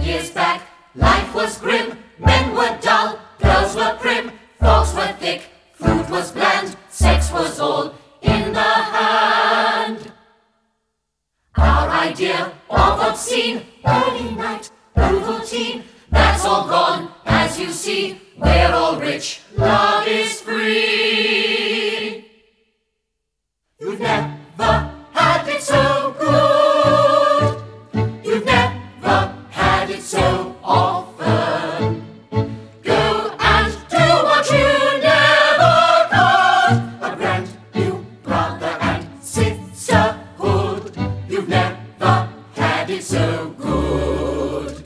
years back, life was grim, men were dull, girls were prim, folks were thick, food was bland, sex was all in the hand. Our idea of obscene, early night, Ovaltine, that's all gone, as you see, we're all rich, love is free. You've never had it so good, you've never had it so often. Go and do what you never could, a brand new brother and sisterhood. You've never had it so good.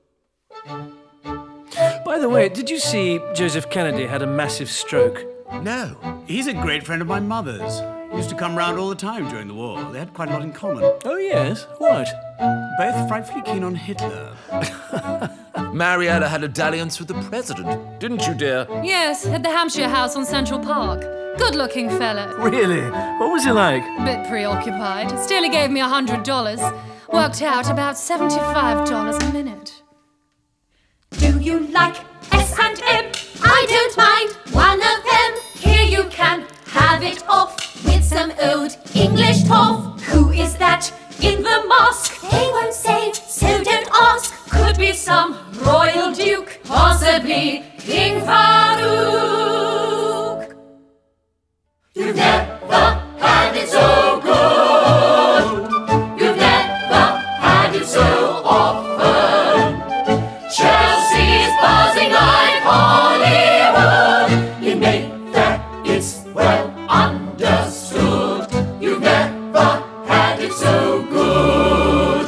By the way, did you see Joseph Kennedy had a massive stroke? No, he's a great friend of my mother's. He used to come round all the time during the war. They had quite a lot in common. Oh, yes? What? Both frightfully keen on Hitler. Marietta had a dalliance with the president, didn't you, dear? Yes, at the Hampshire House on Central Park. Good-looking fella. Really? What was he like? Bit preoccupied. Still, he gave me $100. Worked out about $75 a minute. Do you like S&M? I don't mind one of them. Here you can have it off with some old English toff. Who is that in the mask? They won't say, so don't ask. Could be some royal duke, possibly King Farouk. You've never had it so good. You've never had it so often. Chelsea's buzzing like Hollywood. In Mayfair, it's well understood. You've never had it so good.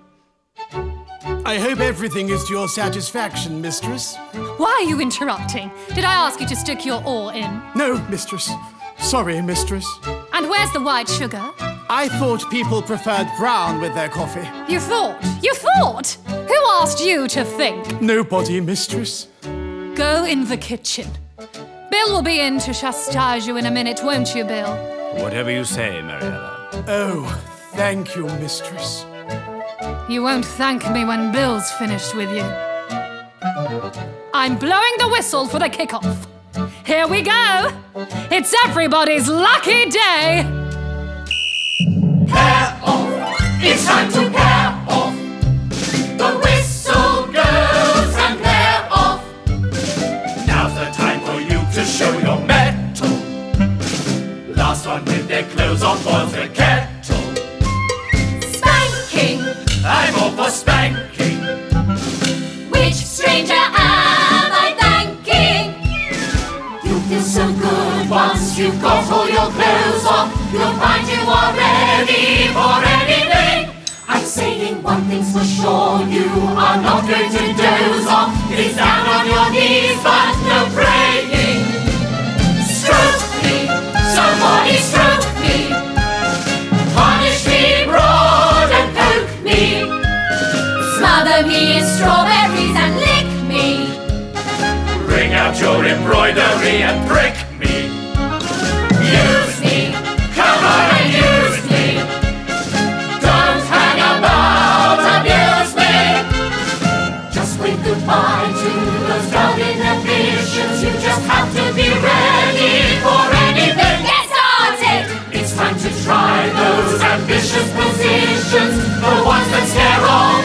I hope everything is to your satisfaction, mistress. Why are you interrupting? Did I ask you to stick your oar in? No, mistress. Sorry, mistress. And where's the white sugar? I thought people preferred brown with their coffee. You thought? You thought? Who asked you to think? Nobody, mistress. Go in the kitchen. Bill will be in to chastise you in a minute, won't you, Bill? Whatever you say, Mariella. Oh, thank you, mistress. You won't thank me when Bill's finished with you. I'm blowing the whistle for the kickoff. Here we go. It's everybody's lucky day. Pair off. It's time to pair off. The whistle goes and pair off. Now's the time for you to show your mettle. Last one with their clothes on boils the kettle. Spanking. I'm all for spanking. Which stranger am I thanking? You feel so good once you've got all your clothes off. You'll find you are ready for anything. I'm saying one thing's for sure, you are not going to doze off. It's down on your knees, but no praying. Stroke me, somebody stroke me. Punish me, broad and poke me. Smother me in strawberries and lick me. Bring out your embroidery and prick me. Use me, come on and use me. Don't hang about, abuse me. Just wave goodbye to those dull inhibitions. You just have to be ready for anything. Get started! It's time to try those ambitious positions, the ones that scare all